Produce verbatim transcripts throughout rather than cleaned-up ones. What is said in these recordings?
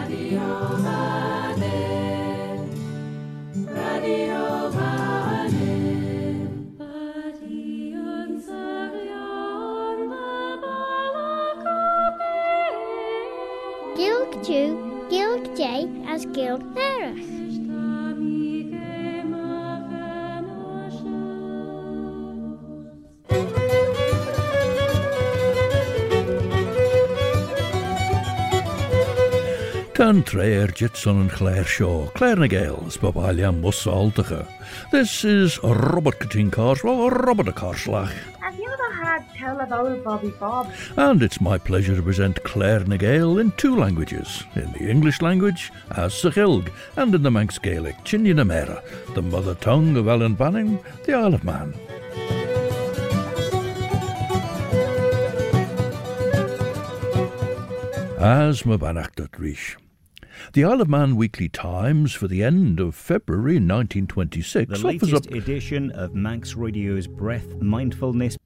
Gilg Jew, Gilg J as Gilg Nerach. Tan Treir Jitson and Claire Shaw, Claire Nagales, Babalia Musaltacha. This is Robert Katin Carswell, Robert a Carslach. Have you ever had tell of old Bobby Bob? And it's my pleasure to present Claire Nagale in two languages, in the English language as Sachilg, and in the Manx Gaelic, Chinyanamera, the mother tongue of Alan Banning, the Isle of Man. As Mabanach.Rish. The Isle of Man Weekly Times for the end of February nineteen twenty-six. The latest up edition of Manx Radio's Breath Mindfulness.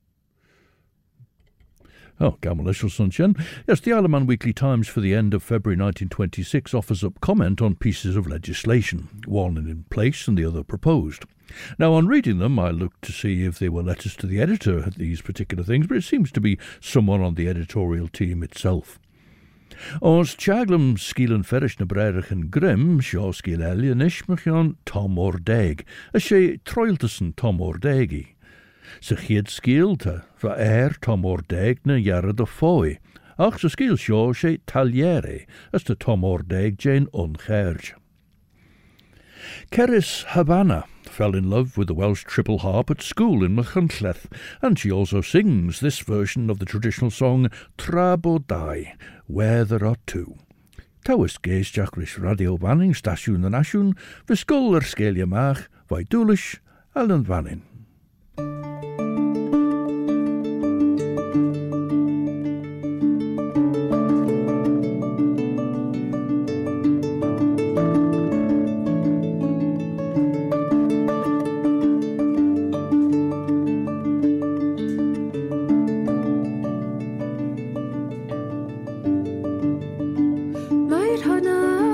Oh, Gamalishal Sunshine. Yes, the Isle of Man Weekly Times for the end of February nineteen twenty-six offers up comment on pieces of legislation, one in place and the other proposed. Now, on reading them, I looked to see if they were letters to the editor at these particular things, but it seems to be someone on the editorial team itself. Os Chaglam Skeelan Ferish na Brerich and Grim, Shaw Skeel Elianish, Machion Tom Ordeg, a she Troiltason Tom Ordegi. Se Chied Skeelta, va air Tom Ordeg na Yara de Foy, ach se Skeel Shaw she Taliere, as to Tom Ordeg Jane Uncherge. Keris Havana fell in love with the Welsh triple harp at school in Machynlleth, and she also sings this version of the traditional song Tra Bodai, Where There Are Two. Tawys geis Jackrish Radio Banning, Stasiwn and Asiwn, Visgol er Sgelia Mach, Vai Dúlish, Alan Vannin.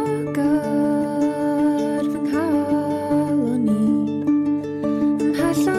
Has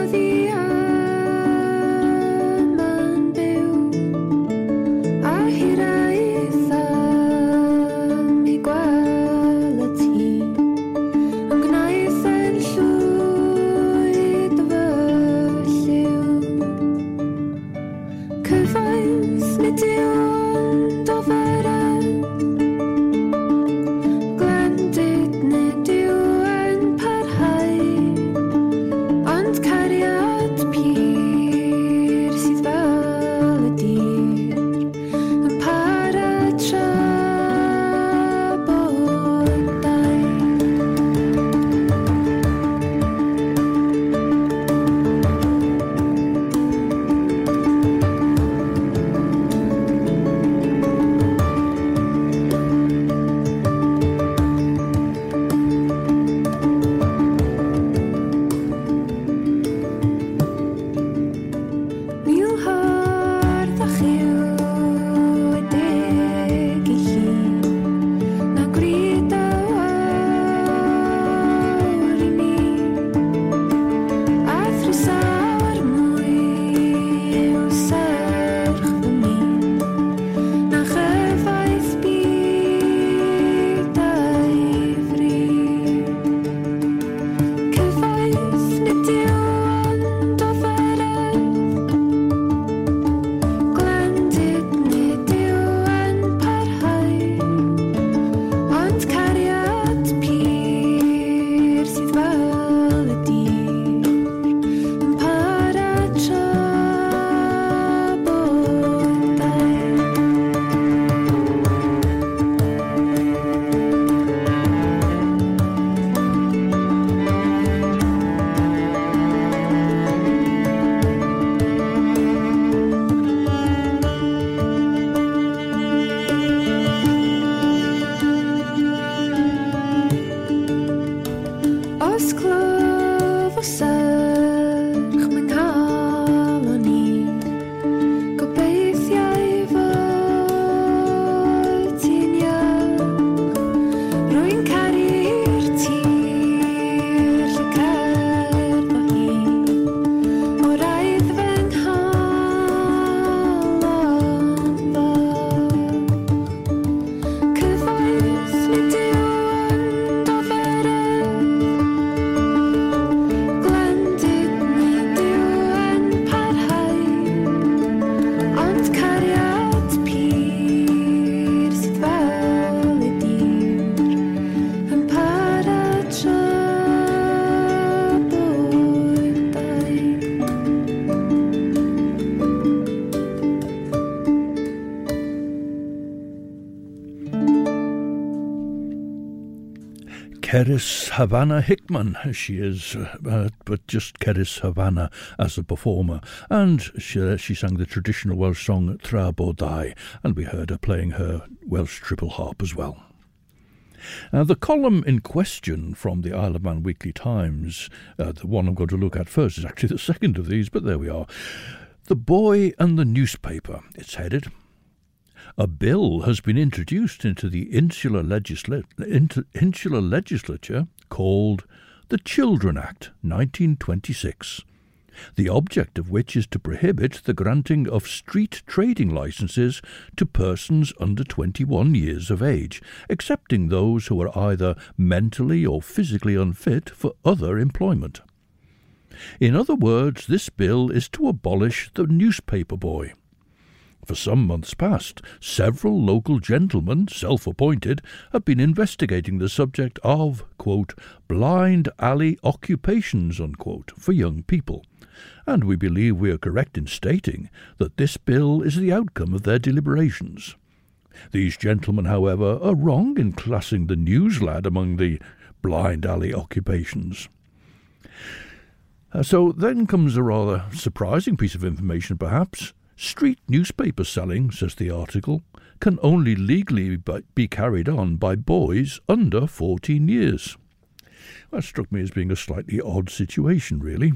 Keris Havana Hickman. She is, uh, but just Keris Havana as a performer. And she, she sang the traditional Welsh song Tra Bodai, and we heard her playing her Welsh triple harp as well. Uh, the column in question from the Isle of Man Weekly Times, uh, the one I'm going to look at first, is actually the second of these, but there we are. The Boy and the Newspaper, it's headed. A bill has been introduced into the insular, legisla- inter- insular legislature called the Children Act nineteen twenty-six, the object of which is to prohibit the granting of street trading licences to persons under twenty-one years of age, excepting those who are either mentally or physically unfit for other employment. In other words, this bill is to abolish the newspaper boy. For some months past, several local gentlemen, self-appointed, have been investigating the subject of, quote, blind alley occupations, unquote, for young people, and we believe we are correct in stating that this bill is the outcome of their deliberations. These gentlemen, however, are wrong in classing the news lad among the blind alley occupations. Uh, so then comes a rather surprising piece of information, perhaps. Street newspaper selling, says the article, can only legally be carried on by boys under fourteen years. That struck me as being a slightly odd situation, really.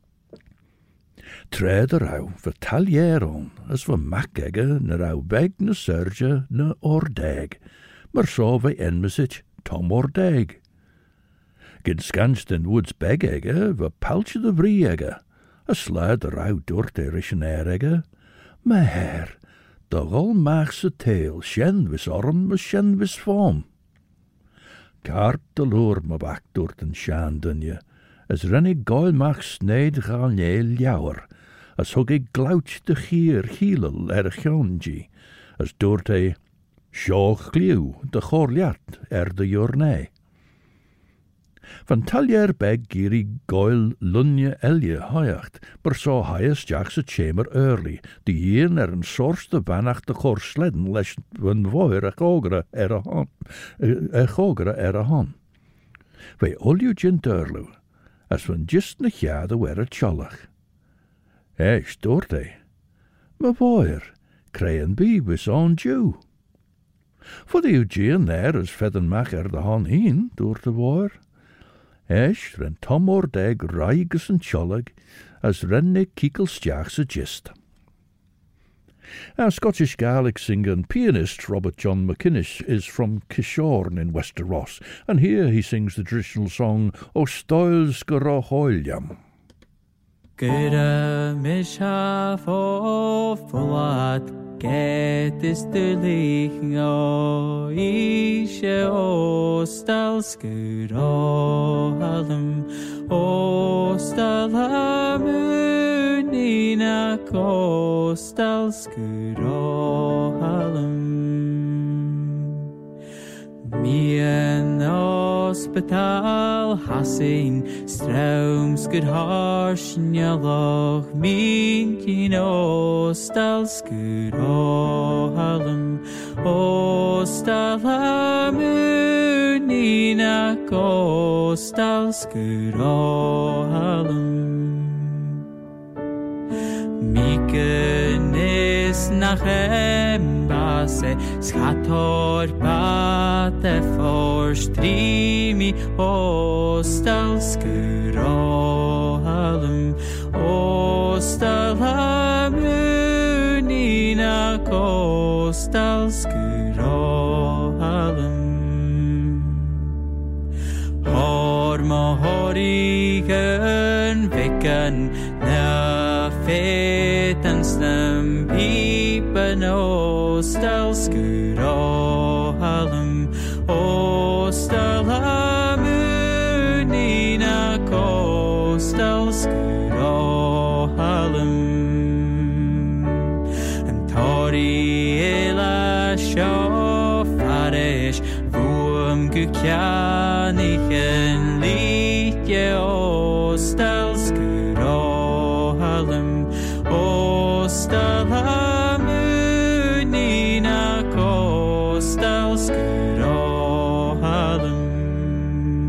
Tred a raw fy talieron, as fy macega na raw beg na serge na ordeg, mar so fy enmysich Tom Ordeg. Gyn scansden woods begega fy palch the vriega, a slad a raw dort erish an erega, my hair, dogol machs a tail, shen vis orm, ma shen vis form. Cart de loor ma back dort en shan dunje, as rennig goil mach sneid gal neel jouwer, as hug ik glouch de gier hielel er gjonji, as dort e sjoch gliw de chorliat er de jornei. Van taljer beg giri goil lunje elje hayacht, maar so hayes jacks a chamber early, de year er een source de vanach de chor sledden les van voer a chogre er a han, a chogre er a han. Wij olju gin durlu, as van just na jade wer a cholach. Hey, stoort he. Ma voer, kreien bi was on Jew. For the Eugene there as fedden mach er de han heen, door de voer. Esh, ren Tom Ordeg raigus and cholag, as renne kiekelstjachs a gist. Our Scottish Gaelic singer and pianist Robert John McInnes is from Kishorn in Wester Ross, and here he sings the traditional song O Stoils Gora Hoiljam. Gyda mishaf o ffwlad, gedys dy lich o ishe o stal sgwr o halym, o stal hamwn un ac o stal sgwr o halym. Mi yn ospital hasyn, straums gyda hars nyaloch, mi'n cyn o stal sgwr o halym, o stal hamwn un ac o stal sgwr o halym. Mi gynnes nach embase, schator bat e forstrimi, o stal sgwr o halym, o stal hamwn un ac o stal sgwr o halym. Hor ma horig yn figan, na fet yn snam pipen o stal sgwr o halym, o stal hamwn un ac o stal sgwr o halym. Yn torri ela sio farish, fwm gwcianych yn litje o stal sgwr o halym, o stal hamwn un ac o stal sgwr o halym.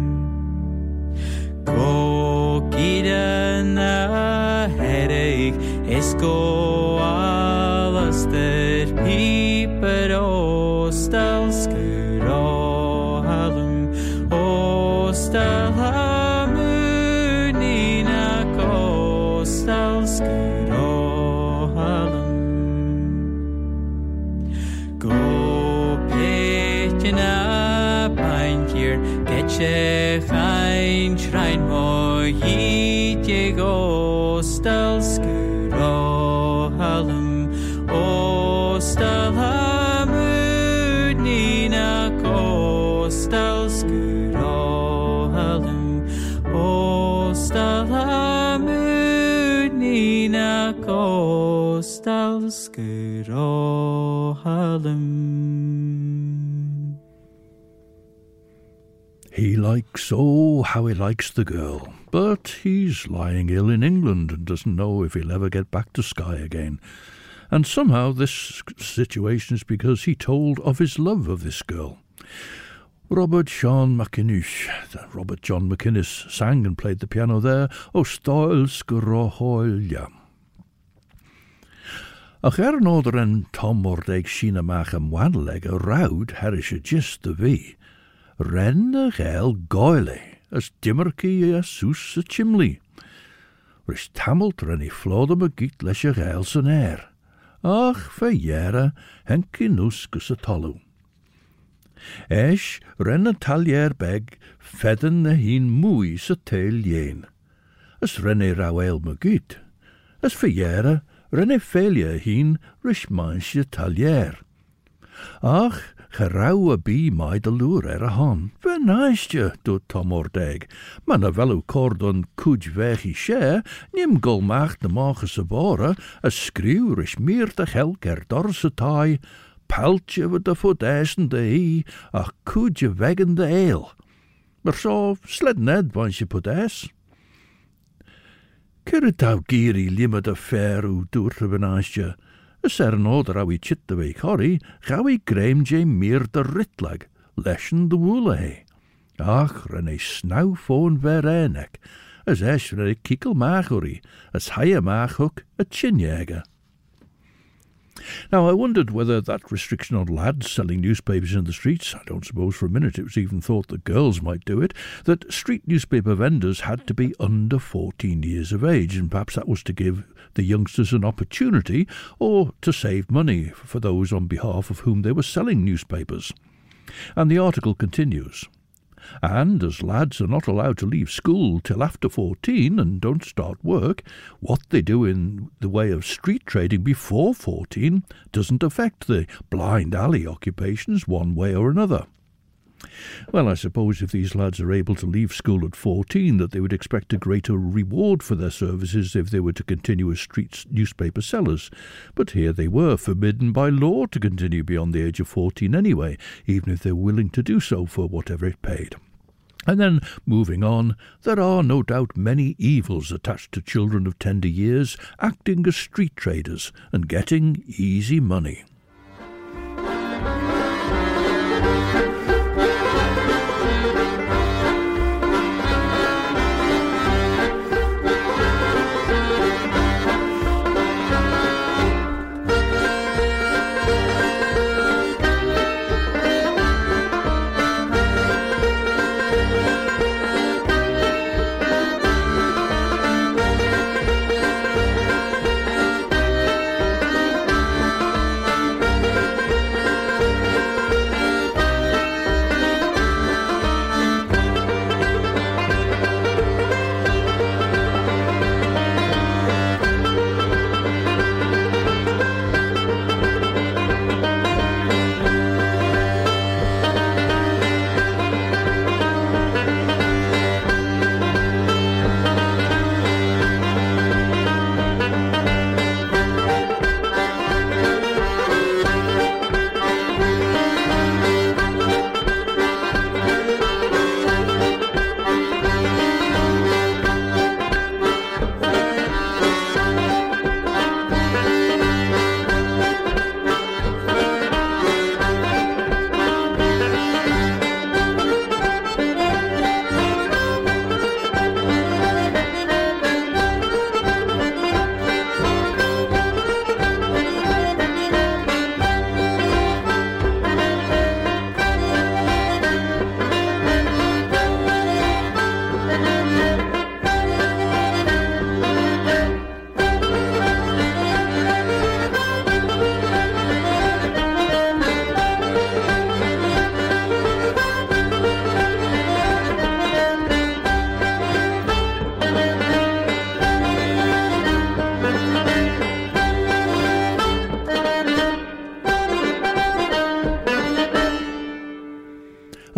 na paintir getche ein schrein mo yite go stel skuro halum o stel hamud nina ko stel skuro halum o stel hamud nina ko stel skuro halum. He likes, oh, how he likes the girl, but he's lying ill in England and doesn't know if he'll ever get back to Skye again. And somehow this situation is because he told of his love of this girl. Robert Sean McInnes, Robert John McInnes, sang and played the piano there, O Stoil Sgorohoilja. Ach er noder en Tom Mordeg Sheena Mach am Wanleg a roud herish a gist the vi. Ren a gael goile, as dimmerkie a soos a chimley. Rish tamelt ren I flodem a giet lesh a gael san air. Ach, fe jere, henki nuskus a tolu. Esh, ren a talier beg, fedden a heen mooi sa tail yen. As ren a rawel ma giet. As fe jere, ren a failure heen, rish mansh a talier. Ach, gerauwe bi my de lure er a hon. Ve naistje, doet Tom Ordeg. Man a velu cordon kuj vegi share, nim golmacht de morgen se bore, a skriwrish meer de gelk er dorse taai, peltje with de vodeisen de hee, ach kuj wegen de ale. Maar so, sled ned wans je podes. Kirritau giri limit a fair u doet benaistje. Ys er noder a wi chit de week horry, ga wi graim je meer de ritlag, leshen de woele he. Ach, ren e snauw foon ver enek, as esh ren e kiekel maaghory, as haie maaghook a chinjäger. Now, I wondered whether that restriction on lads selling newspapers in the streets, I don't suppose for a minute it was even thought that girls might do it, that street newspaper vendors had to be under fourteen years of age, and perhaps that was to give the youngsters an opportunity, or to save money for those on behalf of whom they were selling newspapers. And the article continues. And as lads are not allowed to leave school till after fourteen and don't start work, what they do in the way of street trading before fourteen doesn't affect the blind alley occupations one way or another. Well, I suppose if these lads are able to leave school at fourteen, that they would expect a greater reward for their services if they were to continue as street newspaper sellers. But here they were, forbidden by law to continue beyond the age of fourteen anyway, even if they were willing to do so for whatever it paid. And then, moving on, there are no doubt many evils attached to children of tender years acting as street traders and getting easy money.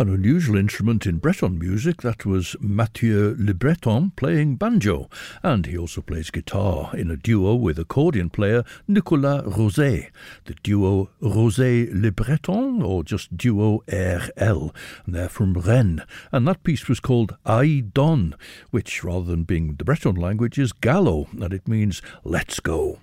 An unusual instrument in Breton music, that was Mathieu Le Breton playing banjo, and he also plays guitar in a duo with accordion player Nicolas Rosé, the duo Rosé Le Breton, or just duo R L, and they're from Rennes, and that piece was called I Don, which rather than being the Breton language is Gallo, and it means let's go.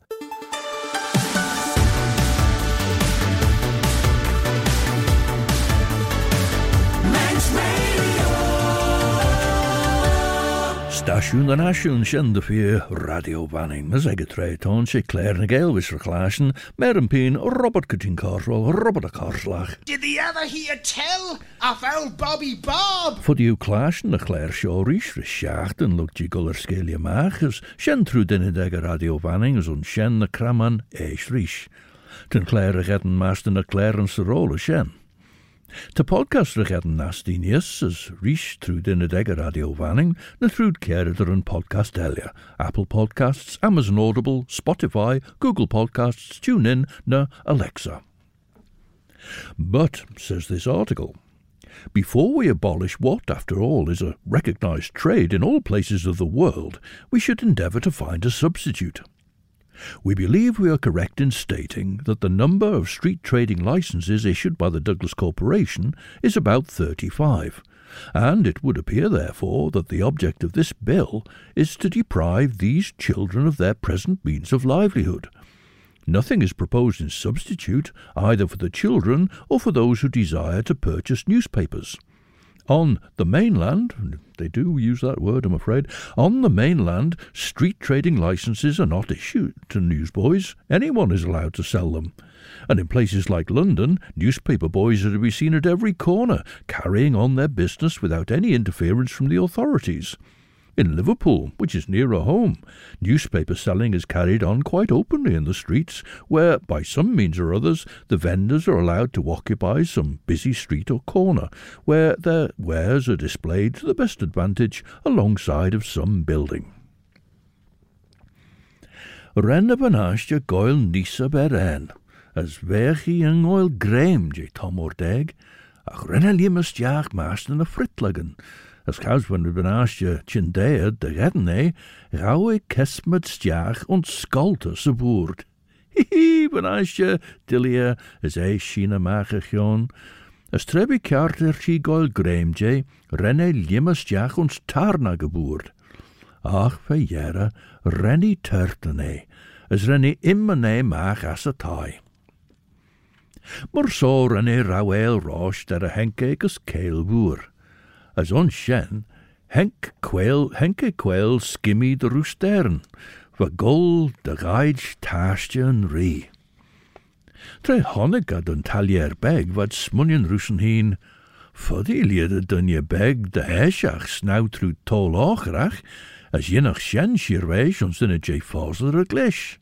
Stasiwn the Nation sin de vier Radio Vanning. As I get right on, she Claire na Gael was verklasen, mer een peen Robert Cutting Carswell, Robert a Carslach. Did the ever hear tell of old Bobby Bob? For the Uklaschen, the Claire Shorish, for Schachten, looked je guller scalia machers, shen through dinner dagger Radio Vanning, as on shen the Kraman, eish rish. Ten Claire getten master na Claire and Sarola shen. Te podcast regetten nastinius as reach through dinner degger Radio Vanning, na through Kerder and Podcast Elia, Apple Podcasts, Amazon Audible, Spotify, Google Podcasts, TuneIn, na Alexa. But, says this article, before we abolish what, after all, is a recognised trade in all places of the world, we should endeavour to find a substitute. We believe we are correct in stating that the number of street trading licences issued by the Douglas Corporation is about thirty-five, and it would appear, therefore, that the object of this bill is to deprive these children of their present means of livelihood. Nothing is proposed in substitute, either for the children or for those who desire to purchase newspapers. On the mainland, they do use that word, I'm afraid, on the mainland, street trading licences are not issued to newsboys. Anyone is allowed to sell them. And in places like London, newspaper boys are to be seen at every corner, carrying on their business without any interference from the authorities. In Liverpool, which is nearer home, newspaper selling is carried on quite openly in the streets, where, by some means or others, the vendors are allowed to occupy some busy street or corner, where their wares are displayed to the best advantage alongside of some building. Renne banastje goil nisa beren, as vergi en oil grem je Tom Ordeg, ach renne liemest jaag maast en a fritlagen, as gauws when we banastje chindeer de redne, rauwe kesmet stjaag und skalte se boerd. Hihi, banastje, dilia, as ei shina magegion, as trebi karter chi goil grem je, renne liemest jaag und tarna geboerd. Ach, verjere, rennie turtene, as rennie immene maag as a tai. Maar so renne rauweel roos der a henke gus keel boer. As on shen, henk quail, henke quail skimmy de roostern, va gol de gaij taastje en ree. Tre honnega den talier beg wat smunjen roesen heen, fodilje de dunje beg de heishach snauw tru tol ochrach, as jinnach shen shirweis ons in a jay fazer a glish.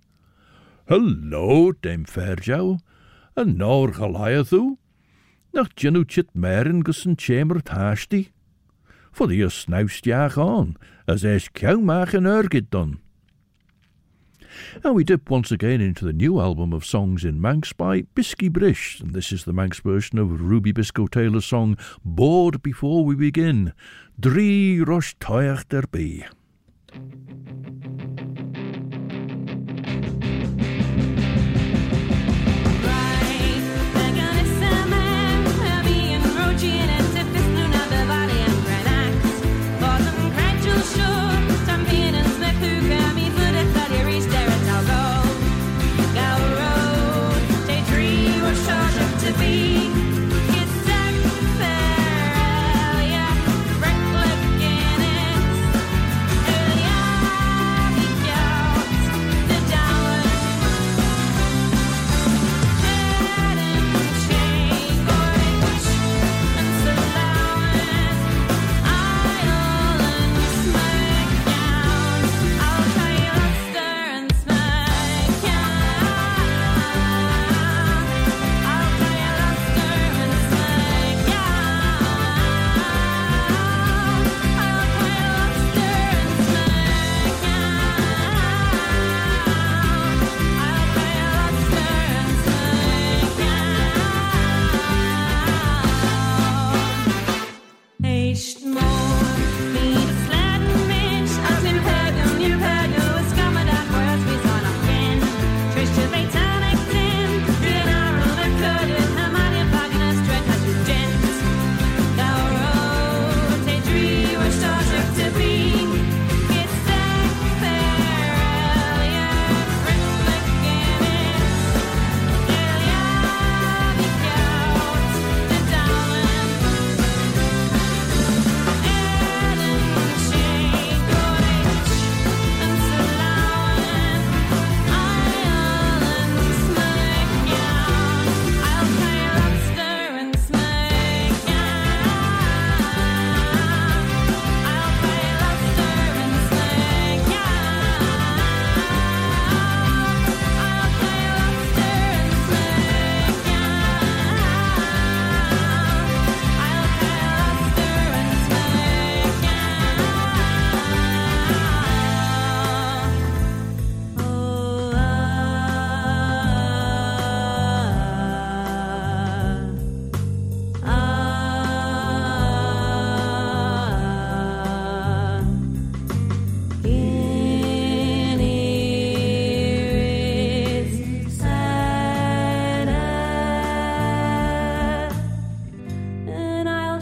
Hallo, dame Fairjow, en nor Goliathu, nach jinu chit meren gus en chamber taasti. For the snoust jaag on, as eis cow mach en ergit done. And we dip once again into the new album of songs in Manx by Bisky Brish, and this is the Manx version of Ruby Bisco Taylor's song Bored Before We Begin, Drie Rosh Toyach derby. Yeah.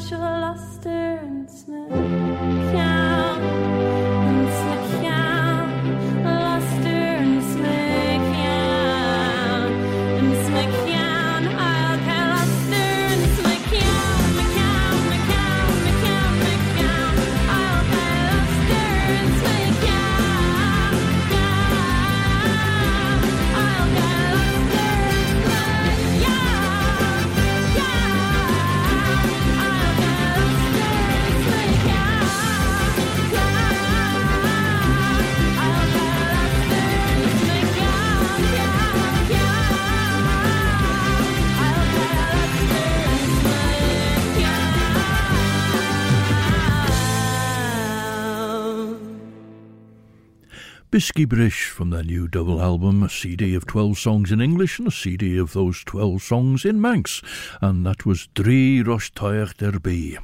luster and smell count and smack count luster and smack count and smack count I'll count luster and smack count me count me count me count me count I'll count luster and smack count count I'll count luster and smack count Bisky Brish from their new double album, a C D of twelve songs in English and a C D of those twelve songs in Manx, and that was Drí Rosh Toich Derby.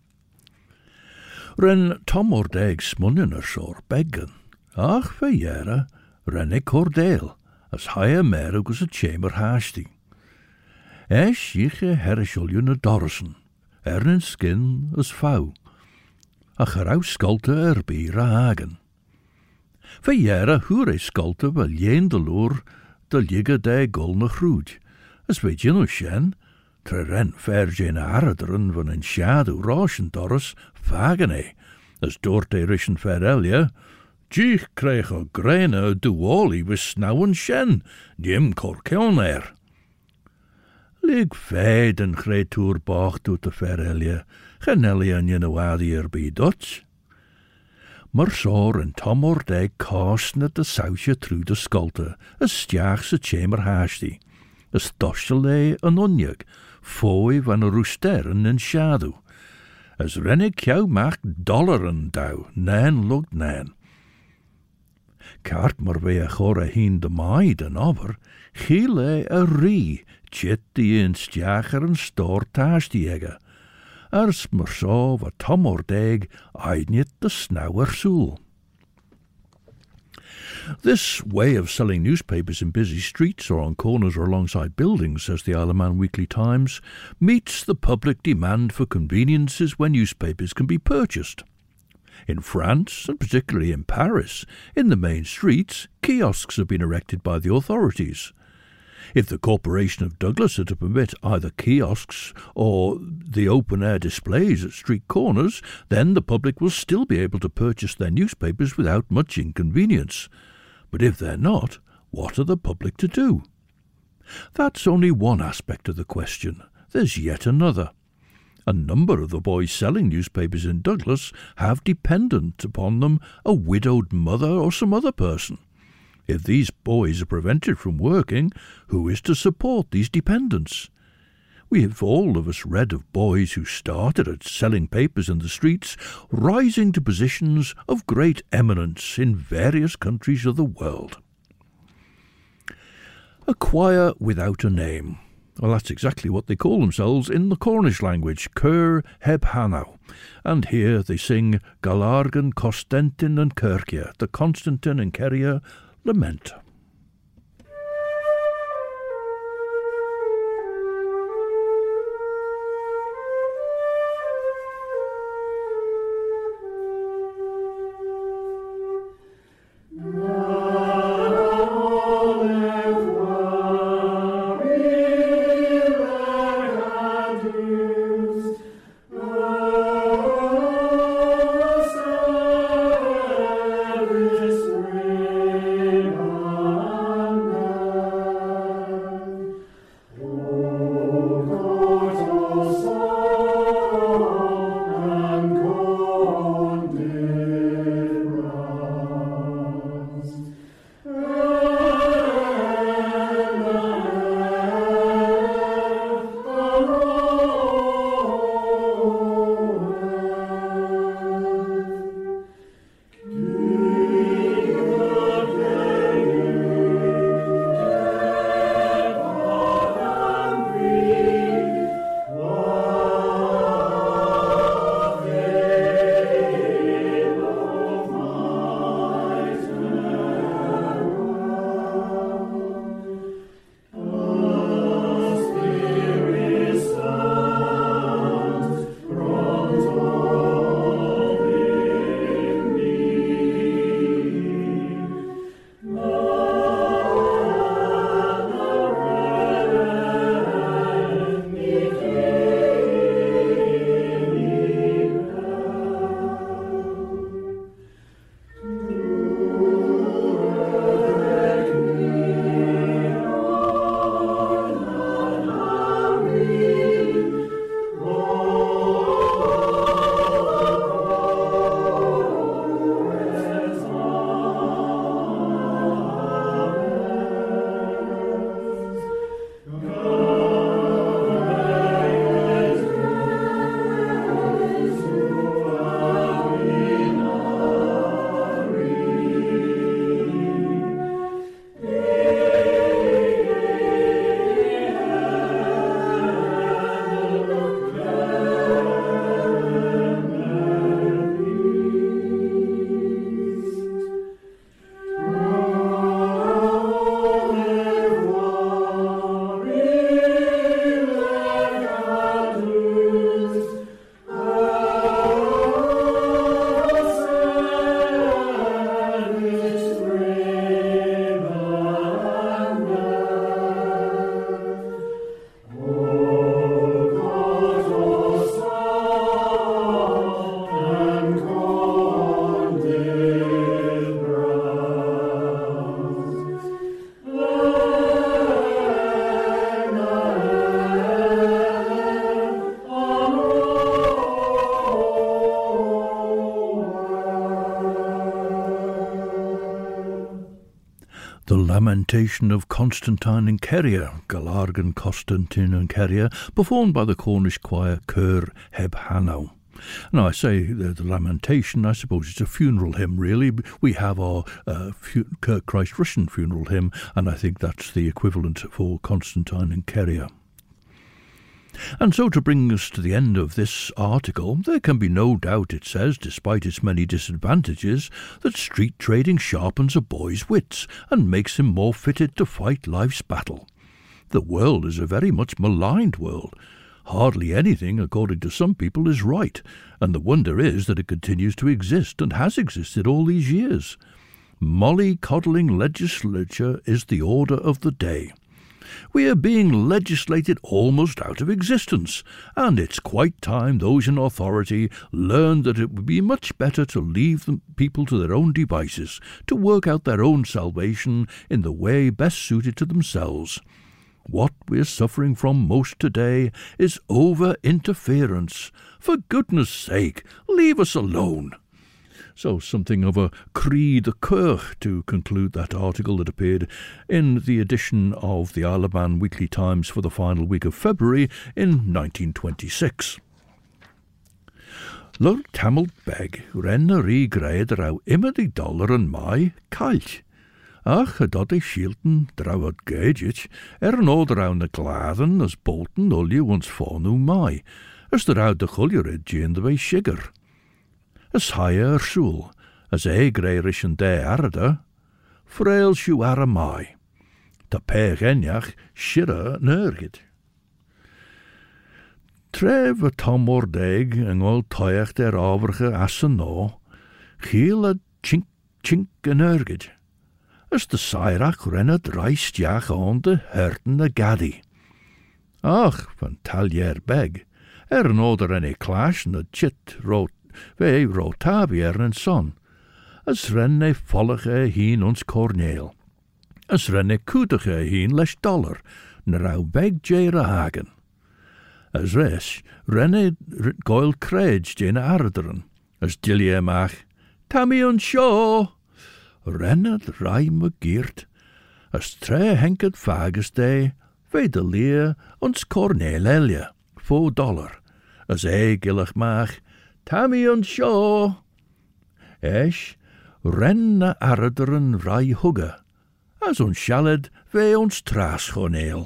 Ren Tom Ordeg smunnin er sor beggan, ach fe jera, ren ik Cordale, as higher mer was a chamber hasty. Esh yiche herishulju na Dorison, ernin skin as fau, ach erau skulte er bi ra hagen. Fe jera hure skulte wel jen de loer de ligge de golne groed, as weet je no shen, tre ren vergen araderen van een schaduw roschen Doris vagen e, as doorte rischen verelje, Gich kreeg o grene duoli was snauwen shen, jem korkeln er. Lig fed en greetoer bach doet de verelje, genelli en je wadi er bij Dutch. Maar sor en Tom Ordeg kasten het de sausje through de skulte, as stiach se chamber haasti, as doschele een onjeg, fooi van een roesteren in schaduw, as rennig jou maakt dollaren douw, nan lukt nan. Kaart maar wee chore heen de maid en over, gile a rie, chit die in stiacher en stoor taasdiege, ars maar so wat Tom Ordeg eidnit de snauwer soel. This way of selling newspapers in busy streets or on corners or alongside buildings, says the Isle of Man Weekly Times, meets the public demand for conveniences where newspapers can be purchased. In France, and particularly in Paris, in the main streets, kiosks have been erected by the authorities. If the Corporation of Douglas are to permit either kiosks or the open-air displays at street corners, then the public will still be able to purchase their newspapers without much inconvenience. But if they're not, what are the public to do? That's only one aspect of the question. There's yet another. A number of the boys selling newspapers in Douglas have dependent upon them a widowed mother or some other person. If these boys are prevented from working, who is to support these dependents? We have all of us read of boys who started at selling papers in the streets, rising to positions of great eminence in various countries of the world. A choir without a name. Well, that's exactly what they call themselves in the Cornish language, Cur heb Hanau. And here they sing Galargan, Costentin and Kirkia, the Constantine and Keria lament. Oh Lamentation of Constantine and Kerrier, Galargan Constantine and Kerrier, performed by the Cornish choir Cur Heb Hanau. Now, I say the, the Lamentation, I suppose it's a funeral hymn, really. We have our uh, fu- Christ Russian funeral hymn, and I think that's the equivalent for Constantine and Kerrier. And so to bring us to the end of this article, there can be no doubt, it says, despite its many disadvantages, that street trading sharpens a boy's wits and makes him more fitted to fight life's battle. The world is a very much maligned world. Hardly anything, according to some people, is right, and the wonder is that it continues to exist and has existed all these years. Molly-coddling legislature is the order of the day. We are being legislated almost out of existence, and it's quite time those in authority learned that it would be much better to leave the people to their own devices, to work out their own salvation in the way best suited to themselves. What we're suffering from most today is over-interference. For goodness sake, leave us alone. So something of a cri de coeur to conclude that article that appeared in the edition of the Isle of Man Weekly Times for the final week of February in nineteen twenty-six. Lord Tamil Beg ren a rí greid rau immer die dollar an mai kalt. Ach, a dod ei shielten drawad gaedjit er an old raun na gladden as bolten olje ons fornu mai, as the rau de chuljurid jeen the way shiger. As higher soul, as e greirish and de arada, frail shu ara mai. Ta pech enjach shira nergid. Trev a tom ordeg en ol toyach der averge as an no, giel a chink chink en nergid. As de sairach renned reistjach on de herten a gaddy. Ach, van taljer beg, er an oder en e clash na chit rot Ve rotavier en son, as renne vollige heen ons corneel, as renne kudige heen les dollar, na rau beg jere hagen. As res renne goil kreij jene arderen, as dilje mach, tammy on shaw, renne rai me geert, as tre henket vages day, ve de leer ons corneel elje, fo dollar, as e gillig mach, Tammy on shaw. Esh, ren na arderen rai hugge, as ons shaled ve ons tras goneel.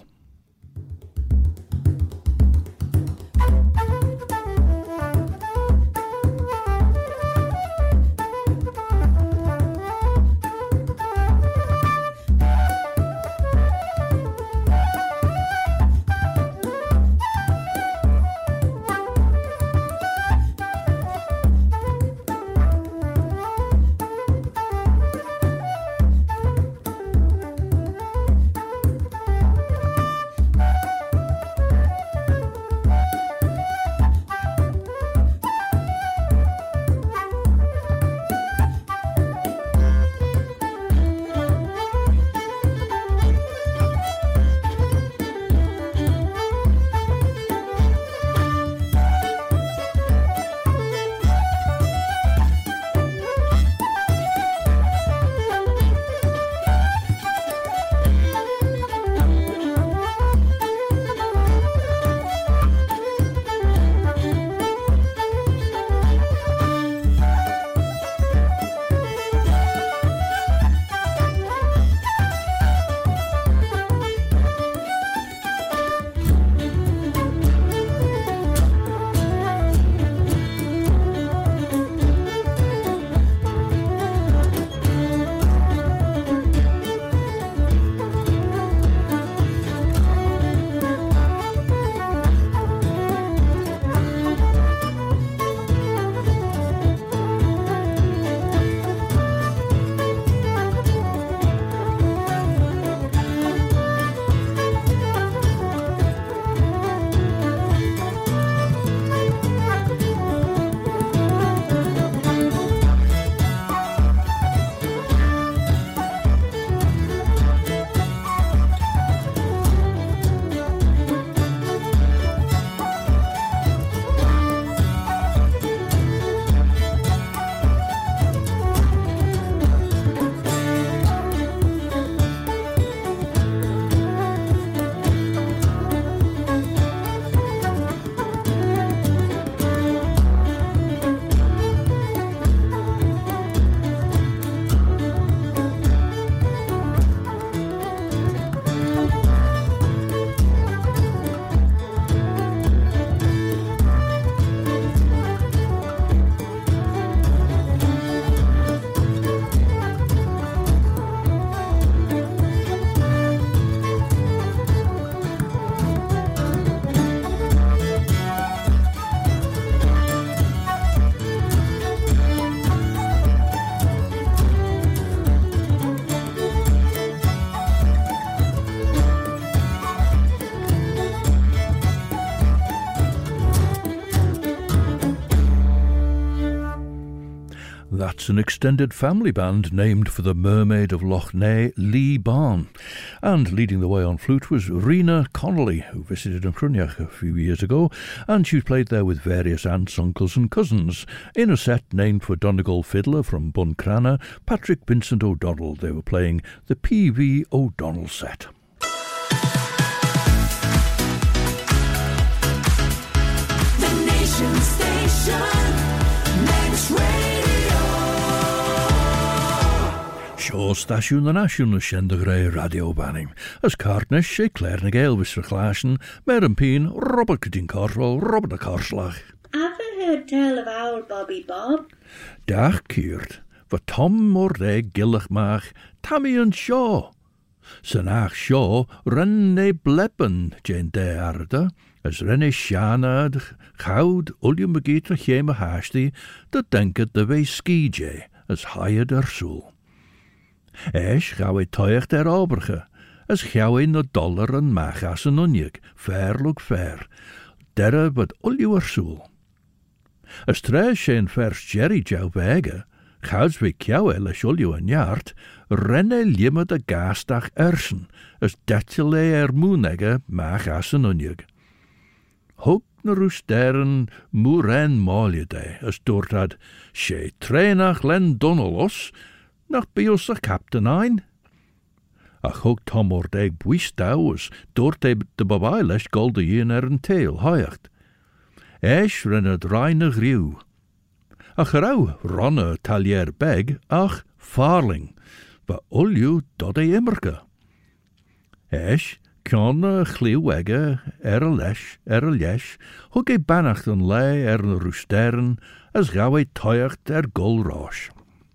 That's an extended family band named for the mermaid of Loch Ness, Lee Barn. And leading the way on flute was Rena Connolly, who visited in Cruniach a few years ago, and she played there with various aunts, uncles and cousins, in a set named for Donegal fiddler from Buncrana, Patrick Vincent O'Donnell. They were playing the P V O'Donnell set. The Nation Station, Manx Radio. Seo stasiwn na nasiwn na siendagre radio banim. As cartnish sé Claire na Gael vis verglasen, mer een pien, Robert Gedien Carwell, Robert de Karslag. Have you heard tell of owl Bobby Bob? Dag keert, voor Tom Morde gillig maag, Tammy en Shaw. Senach Shaw renne bleppen, Jane de aarde, as renne Shana, goud, Uljum begeeter cheme haasti, dat denket de wee skije, as haaie der soel. Eis gauw e toich der oberge, as gauw e na dollar en magas en unjek, fair look fair, derre wat uljuwer soel. As tres zijn vers Jerry jou wege, gauws we kjouwe les ulju en jaart, renne limme de gaasdag ersen, as detjele er moenege magas en unjek. Hoek na roesteren moeren maljede, as doortad, she trainach len donnelos, nach bios a captain ein. Ach hoog Tom Ordeg buistouwers, doort de de babailesh golde yin er een tail hoyacht. Esh renne reine griw. Ach rauw ronne talier beg, ach farling, ba ulju dode immerke. Esh kjone chliwege er a lesh, er a lesh, hoog e bannacht en lei er een roesteren, as gauw e toyacht er golrosh.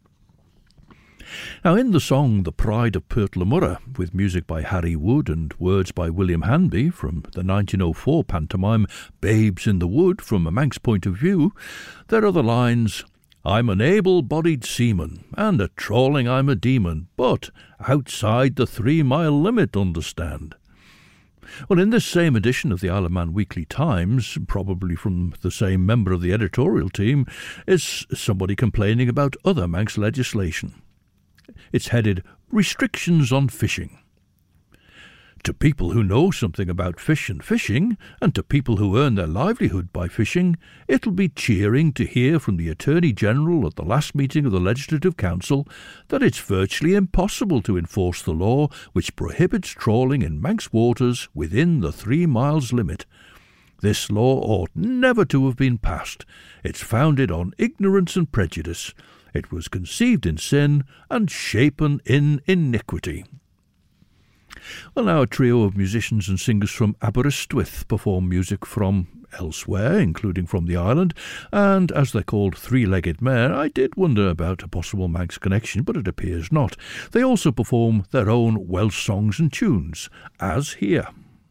Now, in the song The Pride of Pertlemurra, with music by Harry Wood and words by William Hanby from the nineteen oh four pantomime Babes in the Wood from a Manx point of view, there are the lines, I'm an able-bodied seaman, and at trawling I'm a demon, but outside the three-mile limit, understand. Well, in this same edition of the Isle of Man Weekly Times, probably from the same member of the editorial team, is somebody complaining about other Manx legislation. It's headed, Restrictions on Fishing. To people who know something about fish and fishing, and to people who earn their livelihood by fishing, it'll be cheering to hear from the Attorney-General at the last meeting of the Legislative Council that it's virtually impossible to enforce the law which prohibits trawling in Manx waters within the three miles limit. This law ought never to have been passed. It's founded on ignorance and prejudice. It was conceived in sin and shapen in iniquity. Well, now a trio of musicians and singers from Aberystwyth perform music from elsewhere, including from the island, and as they're called Three-Legged Mare, I did wonder about a possible Manx connection, but it appears not. They also perform their own Welsh songs and tunes, as here.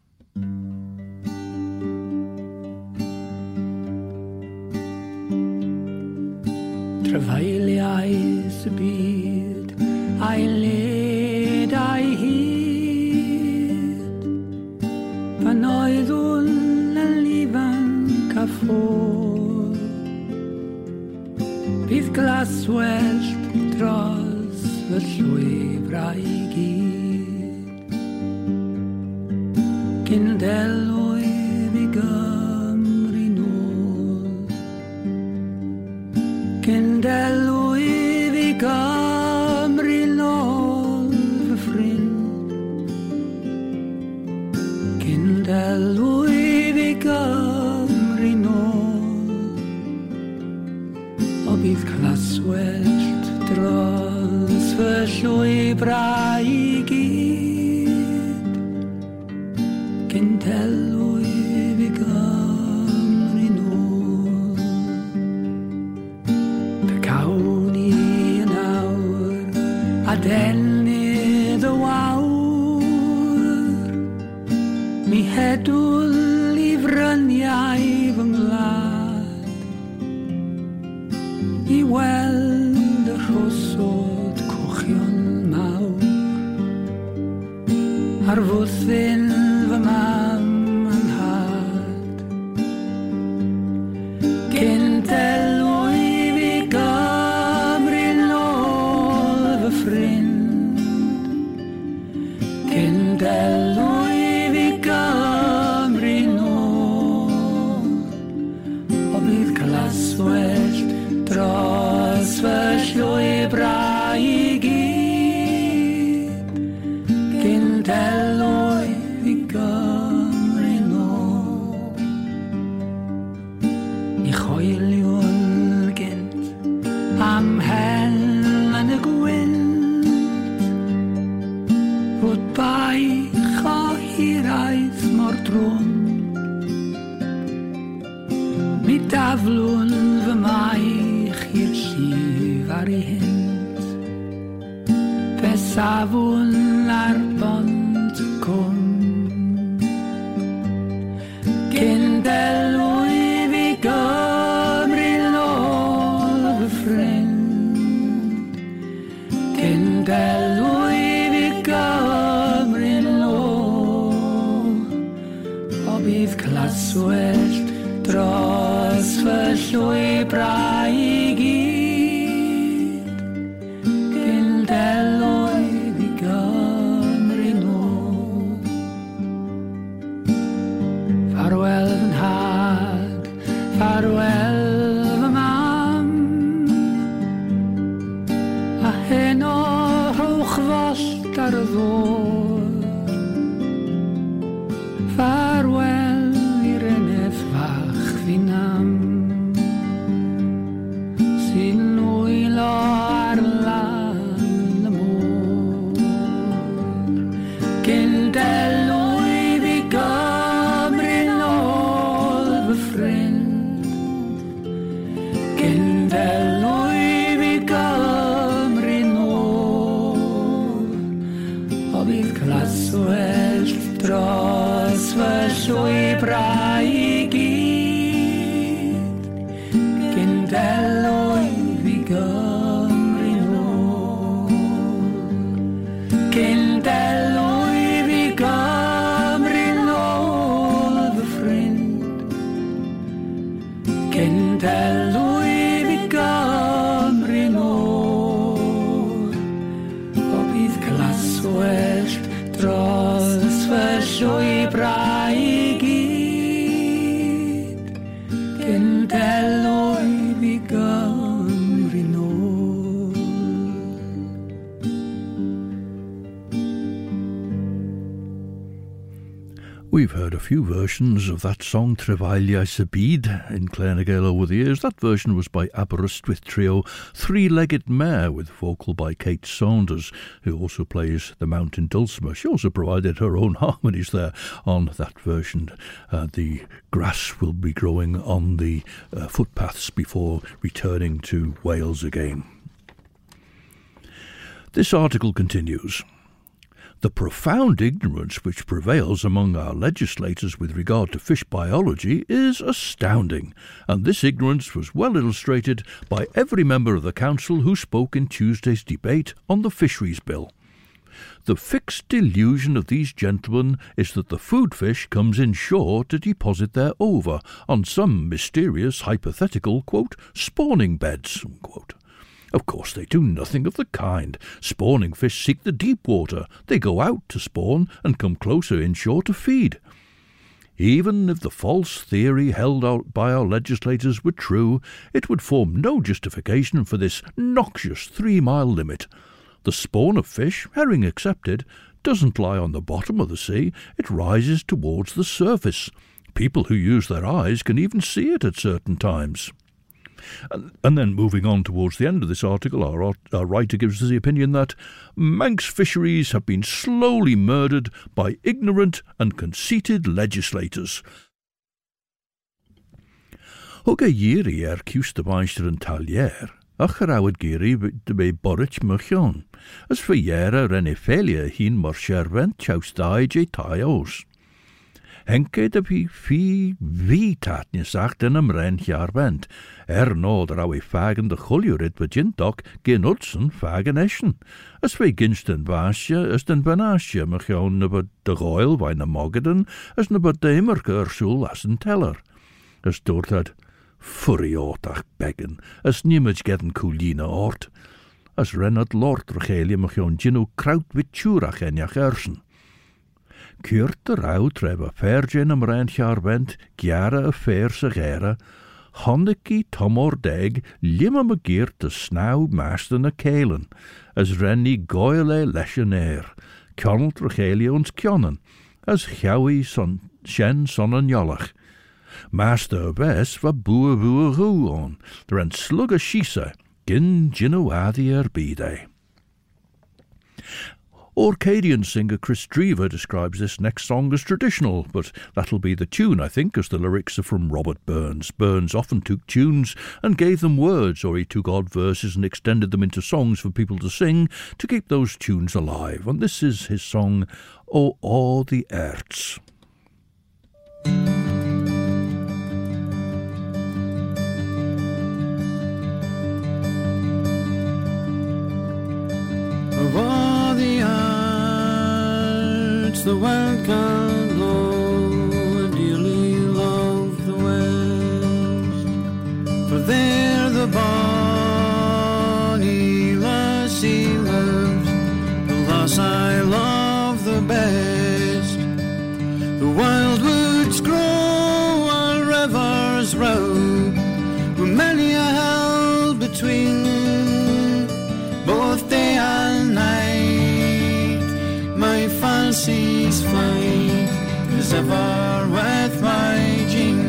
Trefeiliais y byd, a'i led a'i hyd, pan oeddwn yn ifanc a ffwr. Bydd glaswellt dros fy llwybrau i gyd, cyn delwydd i Gymru nôl, cyn delwydd i Gymru nôl fy ffrind, cyn delwydd i Gymru nôl, o bydd claswellt dros fy llwybrau i gyd, cyn delwydd i Gymru nôl. Pe cawn i yn awr a dennydd y wawr, mi hedwl i fryniau fy ngwlad, i weld y rhosod cochion mawr, ar fwthyn fy mam yn had, cyn delwydd i Gymru glaswellt dros fy llwybrau I gyd gyn delwy I Gymru nôl I choeliwn gynt am hel yn y gwynt fod baich o hiraeth mor drwm Mi daflwn fy maich i'r llif ar ei hynt Fe safwn ar bont y cwm Cyn delwy fi Gymru nôl fy ffrind Cyn delwy fi Gymru nôl O bydd claswellt dros fy llwybrau I gyd gyn delwy fi Gymru nôl Farwel fy nhad, farwel fy mam A heno rhowch follt ar y ddŵr Farwel i'r eneth fach Finam sy'n wylo ar lan y môr Gyn delwy fi Gymru nôl fy ffrind Gyn delwy fi Gymru nôl O bydd claswellt dros fy llwybrau I gyd gyn delwy fi Gymru nôl Gyn delwy fi Gymru nôl fy ffrind Gyn delwy fi Gymru nôl O bydd claswellt dros fy llwybrau I gyd gyn delwy fi Gymru nôl We've heard a few versions of that song Trefeiliais y Byd in Clare na Gael over the years. That version was by Aberystwyth trio Three-Legged Mare with vocal by Kate Saunders, who also plays the mountain dulcimer. She also provided her own harmonies there on that version. Uh, the grass will be growing on the uh, footpaths before returning to Wales again. This article continues. The profound ignorance which prevails among our legislators with regard to fish biology is astounding, and this ignorance was well illustrated by every member of the Council who spoke in Tuesday's debate on the Fisheries Bill. The fixed delusion of these gentlemen is that the food fish comes inshore to deposit their ova on some mysterious hypothetical, quote, spawning beds, unquote. Of course they do nothing of the kind. Spawning fish seek the deep water. They go out to spawn and come closer inshore to feed. Even if the false theory held out by our legislators were true, it would form no justification for this noxious three-mile limit. The spawn of fish, herring excepted, doesn't lie on the bottom of the sea. It rises towards the surface. People who use their eyes can even see it at certain times. And, and then moving on towards the end of this article, our, our writer gives us the opinion that Manx fisheries have been slowly murdered by ignorant and conceited legislators. Hwg e yiri er cws dy baisr yn talier, a charawyd giri dy be borich mychion, as fy yera ren effelia hin mor shervent chaws dau je tai os. Henke de fi fi vi tatnisach den am ren jarvent, er nod rau e fagen de chuljurid begintok gen utsen fagen eschen, as fy ginst den vasje, as den banasje mychion nabod de goil vain a mogeden, as nabod de immerke ursul as een teller. As doort had furry ootach beggen, as niemage gedden coolina ort, as renat lort regelie mychion ginu kraut wit tjurach enjach ersen. Cuurt de rauw tref a fergin am rent jarvent, giara a fer sa gera, Honniki Tomordeg limma magir de snaw master na Kalen, as renni goyle leshenair, Connell Trachelions Kionan, as Chowie son Shen son an Yolach. Master Bess va boer boer roo on, ren slugger shisa, gin ginawadi erbide. Orcadian singer Chris Drever describes this next song as traditional, but that'll be the tune, I think, as the lyrics are from Robert Burns. Burns often took tunes and gave them words, or he took odd verses and extended them into songs for people to sing to keep those tunes alive. And this is his song, O All the Earths. Of all the arts the world can blow, and dearly love the West, for there the bonny lassie lives, the lass I love the best. The wildwoods grow, our rivers row, with many a hill between, both day and night. My fancy's flight is ever with my Jean.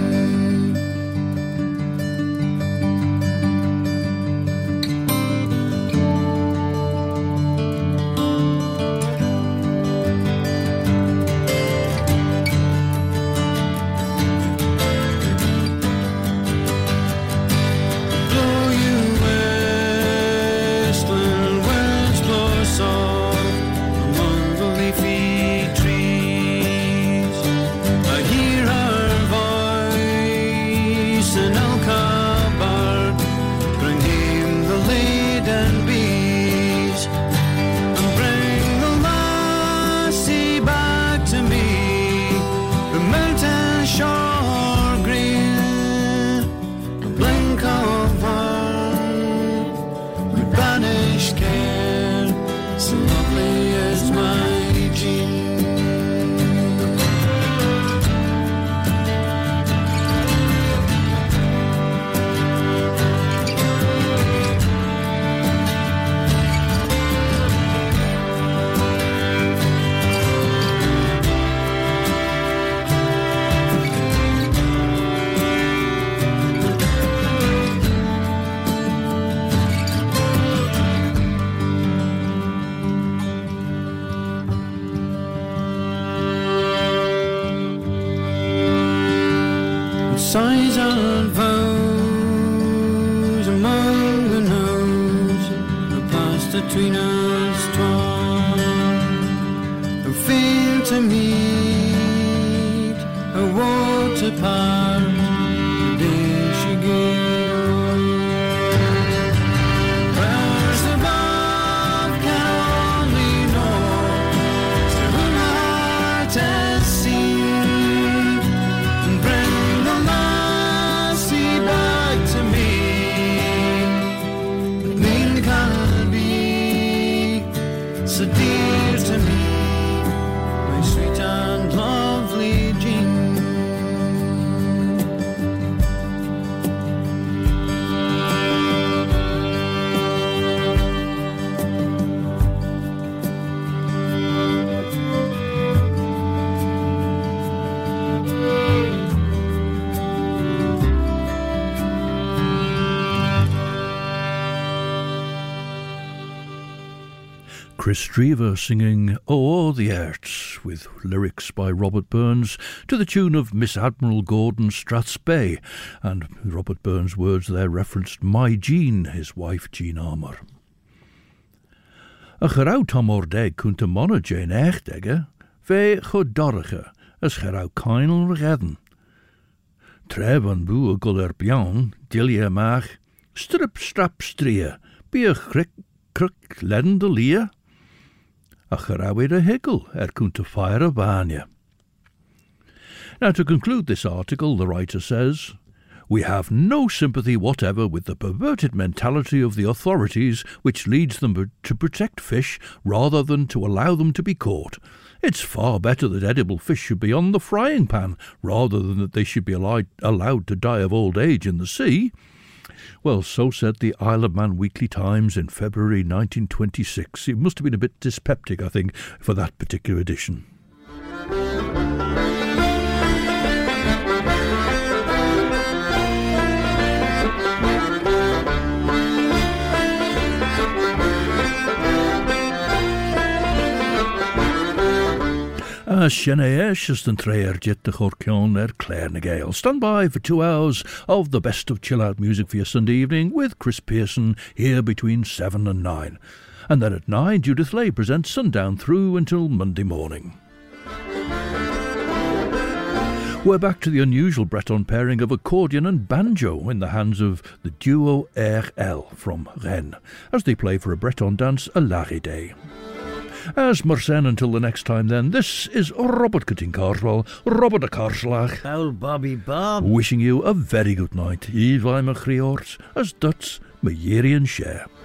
Sighs and vows among the knowes, the past between us twain, who fail to meet, a woe to part, the day she gave away. Where's the love can only know, still in my heart has seen. So dear to me, my sweet and lovely Jean. Chris Drever singing O All the Earths, with lyrics by Robert Burns to the tune of Miss Admiral Gordon Strathspey, and Robert Burns' words there referenced My Jean, his wife Jean Armour. A gerau Tomordeg kunt a monna Jane Echtege, ve chodorige, as gerau keinel regedden. Treb an boe gul er bian, dilia mach, strip strap strie, be a crick crick ledden de lia. A gerawid a higgle, er kunt a fire a banya. Now, to conclude this article, the writer says, We have no sympathy whatever with the perverted mentality of the authorities which leads them to protect fish rather than to allow them to be caught. It's far better that edible fish should be on the frying pan rather than that they should be allowed, allowed to die of old age in the sea. Well, so said the Isle of Man Weekly Times in February nineteen twenty-six. It must have been a bit dyspeptic, I think, for that particular edition. As Sineash as den treir jet de Chorkion er Claire Nagale. Stand by for two hours of the best of chill out music for your Sunday evening with Chris Pearson here between seven and nine. And then at nine, Judith Lay presents Sundown through until Monday morning. We're back to the unusual Breton pairing of accordion and banjo in the hands of the duo R L from Rennes as they play for a Breton dance a Laride. As Mersen until the next time then, this is Robert Cutting Carswell, Robert de Carslach. Old Bobby Bob. Wishing you a very good night. Eve I'm a Chriort, as Duts, Mayerian Share.